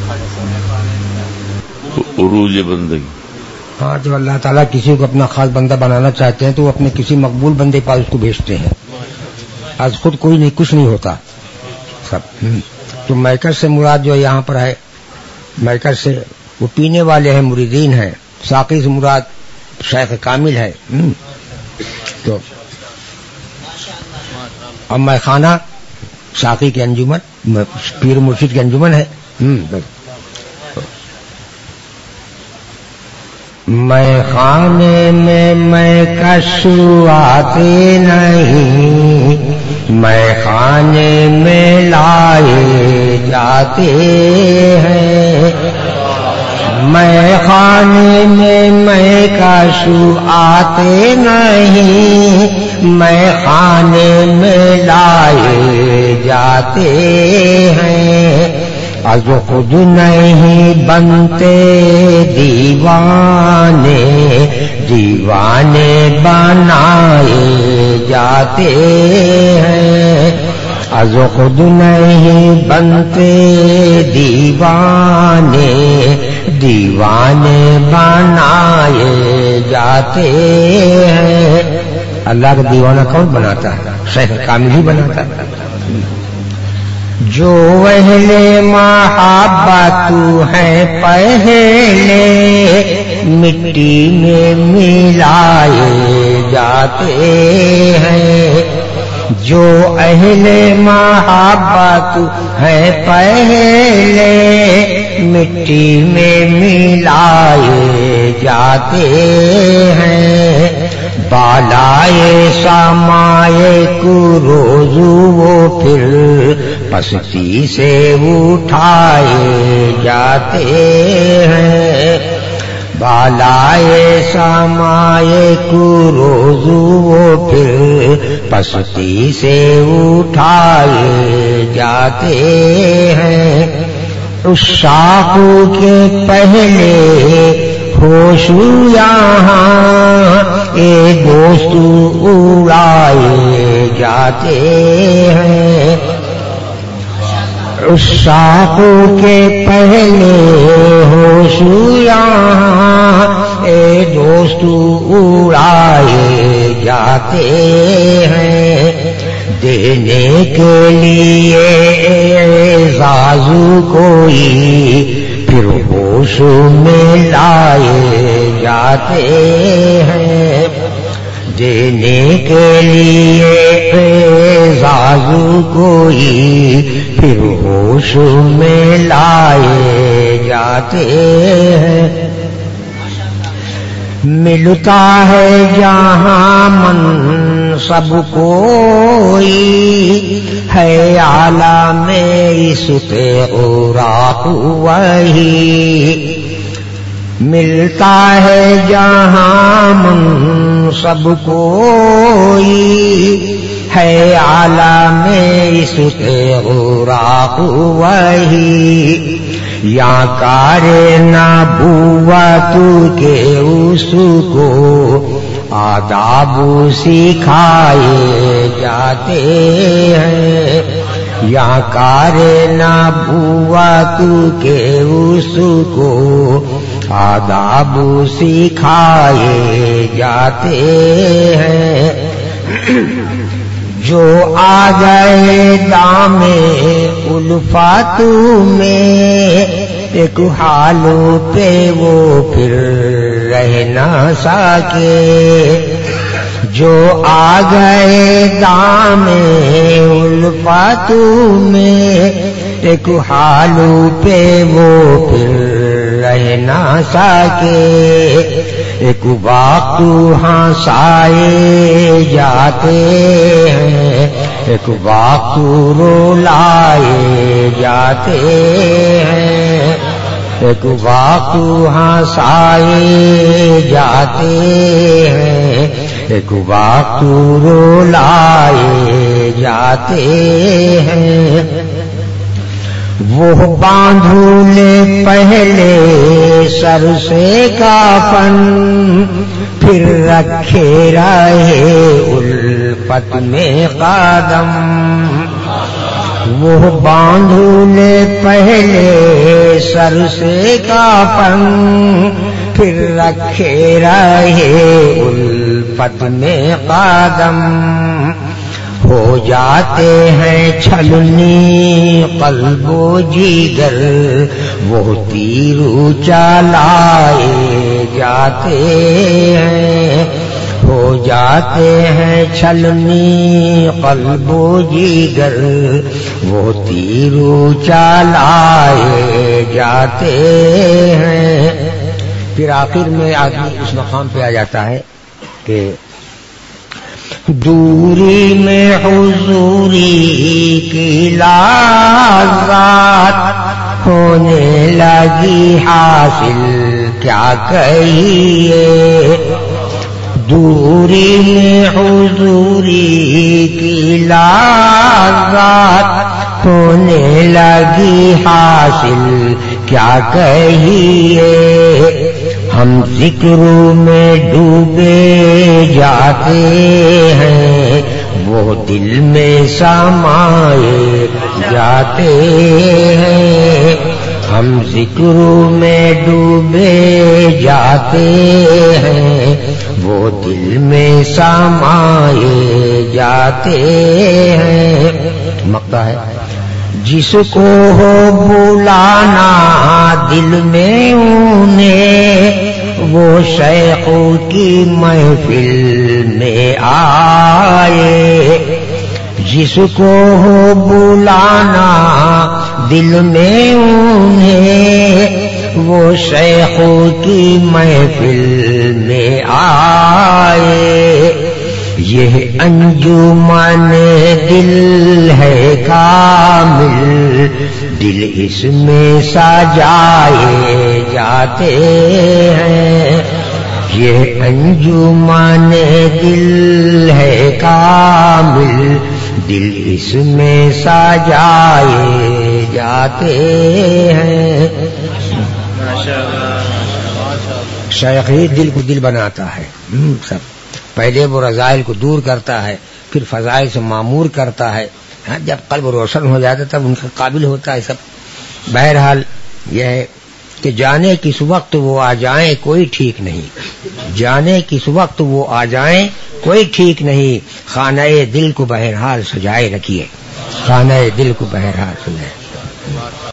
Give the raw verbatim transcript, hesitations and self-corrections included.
عروج بندگی. ہاں جب اللہ تعالیٰ کسی کو اپنا خاص بندہ بنانا چاہتے ہیں تو وہ اپنے کسی مقبول بندے پاس اس کو بھیجتے ہیں. آج خود کوئی نہیں، کچھ نہیں ہوتا سب. تو میکر سے مراد جو یہاں پر ہے، میکر سے وہ پینے والے ہیں، مریدین ہیں. ساقی سے مراد شیخ کامل ہے. تو اب میں خانہ ساقی کے انجمن، پیر مرشد کے انجمن ہے. میں خانے میں میں کشو آتے نہیں، میں خانے میں لائے جاتے ہیں. میں خانے میں میں کشو آتے نہیں، میں خانے میں لائے جاتے ہیں. از خود نہیں بنتے دیوانے، دیوانے بنائے جاتے ہیں. از خود نہیں بنتے دیوانے، دیوانے بنائے جاتے ہیں. اللہ کا دیوانہ کون بناتا ہے؟ شیخ کامل ہی بناتا ہے. جو اہل محبت ہے پہلے مٹی میں ملائے جاتے ہیں. جو اہل محبت ہے پہلے مٹی میں ملائے جاتے ہیں. بالائے سامائے کو روزو وہ پھر پستی سے اٹھائے جاتے ہیں. بالائے سامائے کو روزو وہ پھر پستی سے اٹھائے جاتے ہیں. اس شاخ کے پہلے ہوش یہاں اے دوست اڑائے جاتے ہیں. اس شاخ کے پہلے ہوش یہاں اے دوست اڑائے جاتے ہیں. دینے کے لیے اعزاز کوئی پھر ہوش میں لائے جاتے ہیں. دینے کے لیے اعزاز کوئی پھر ہوش میں لائے جاتے ہیں. ملتا ہے جہاں منصب کوئی ہے عالم میں اس پہ اوراق وہی. ملتا ہے جہاں منصب کوئی ہے عالم میں اس پہ اوراق وہی. یا کار نبوت کے اس کو آداب سکھائے جاتے ہیں. یا کار نبوت کے اس کو آداب سکھائے جاتے ہیں. جو آ گئے دام الفات میں ایک حال پہ وہ پھر رہ نہ سکے. جو آ گئے دام الفات میں ایک حال پہ وہ پھر رہ نہ سکے. ایک وقت ہنسائے جاتے ہیں، ایک وقت رولائے جاتے ہیں. ایک وقت ہنسائے جاتے ہیں، ایک وقت رولائے جاتے ہیں. وہ باندھولے پہلے سر سے کافن پھر رکھے رہے الفت میں قدم. وہ باندھولے پہلے سر سے کافن پھر رکھے رہے الفت میں قدم ہو جاتے ہیں چھلنی قلب و جگر وہ تیرو چلائے جاتے ہیں ہو جاتے ہیں چھلنی قلب و جگر وہ تیرو چلائے جاتے ہیں. پھر آخر میں آدمی اس مقام پہ آ جاتا ہے کہ دوری میں حضوری کی لذت ہونے لگی حاصل کیا کہیے دوری میں حضوری کی لذت ہونے لگی حاصل کیا کہیے ہم ذکروں میں ڈوبے جاتے ہیں وہ دل میں سمائے جاتے ہیں ہم ذکروں میں ڈوبے جاتے ہیں وہ دل میں سمائے جاتے ہیں. مقطع ہے جس کو ہو بلانا دل میں انہیں وہ شیخوں کی محفل میں آئے جس کو ہو بلانا دل میں انہیں وہ شیخوں کی محفل میں آئے یہ انجمن دل ہے کامل دل اس میں سجائے جاتے ہیں یہ انجمن دل ہے کامل دل اس میں سجائے جاتے ہیں. شیخ ہی دل کو دل بناتا ہے سب پہلے وہ رذائل کو دور کرتا ہے پھر فضائل سے معمور کرتا ہے جب قلب روشن ہو جاتا تب ان کا قابل ہوتا ہے سب. بہرحال یہ ہے کہ جانے کس وقت وہ آ جائیں کوئی ٹھیک نہیں جانے کس وقت وہ آ جائیں کوئی ٹھیک نہیں خانہ دل کو بہرحال سجائے رکھیے خانہ دل کو بہرحال سجائے.